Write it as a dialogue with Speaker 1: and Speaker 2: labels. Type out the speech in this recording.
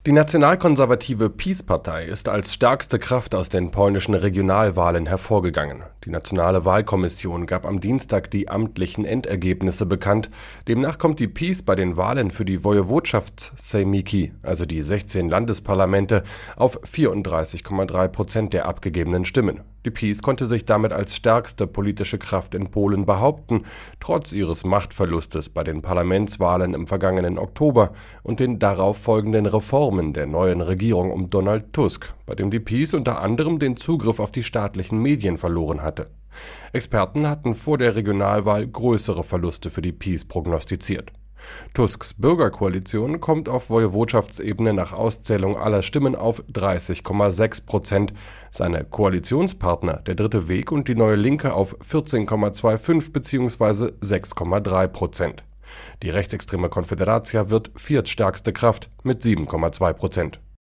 Speaker 1: Die nationalkonservative PiS-Partei ist als stärkste Kraft aus den polnischen Regionalwahlen hervorgegangen. Die Nationale Wahlkommission gab am Dienstag die amtlichen Endergebnisse bekannt. Demnach kommt die PiS bei den Wahlen für die Wojewodschaftssejmiki, also die 16 Landesparlamente, auf 34,3% der abgegebenen Stimmen. Die PiS konnte sich damit als stärkste politische Kraft in Polen behaupten, trotz ihres Machtverlustes bei den Parlamentswahlen im vergangenen Oktober und den darauf folgenden Reformen der neuen Regierung um Donald Tusk, bei dem die PiS unter anderem den Zugriff auf die staatlichen Medien verloren hatte. Experten hatten vor der Regionalwahl größere Verluste für die PiS prognostiziert. Tusks Bürgerkoalition kommt auf Wojewodschaftsebene nach Auszählung aller Stimmen auf 30,6%, seine Koalitionspartner, der Dritte Weg und die Neue Linke, auf 14,25 bzw. 6,3%. Die rechtsextreme Konfederacja wird viertstärkste Kraft mit 7,2%.